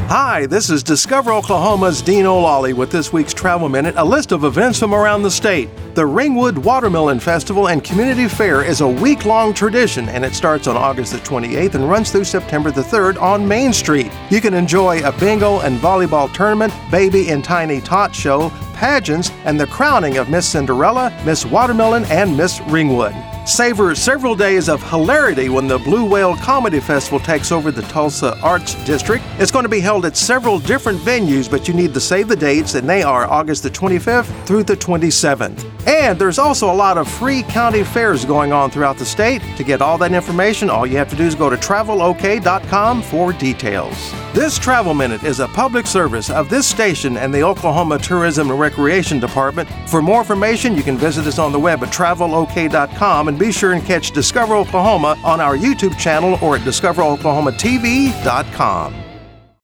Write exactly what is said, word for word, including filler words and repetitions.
Hi, this is Discover Oklahoma's Dean O'Lally with this week's Travel Minute, a list of events from around the state. The Ringwood Watermelon Festival and Community Fair is a week-long tradition, and it starts on August the twenty-eighth and runs through September the third on Main Street. You can enjoy a bingo and volleyball tournament, baby and tiny tot show, pageants, and the crowning of Miss Cinderella, Miss Watermelon, and Miss Ringwood. Savor several days of hilarity when the Blue Whale Comedy Festival takes over the Tulsa Arts District. It's going to be held at several different venues, but you need to save the dates, and they are August the twenty-fifth through the twenty-seventh. And there's also a lot of free county fairs going on throughout the state. To get all that information, all you have to do is go to travel o k dot com for details. This Travel Minute is a public service of this station and the Oklahoma Tourism and Recreation Department. For more information, you can visit us on the web at travel o k dot com, and be sure and catch Discover Oklahoma on our YouTube channel or at discover oklahoma t v dot com.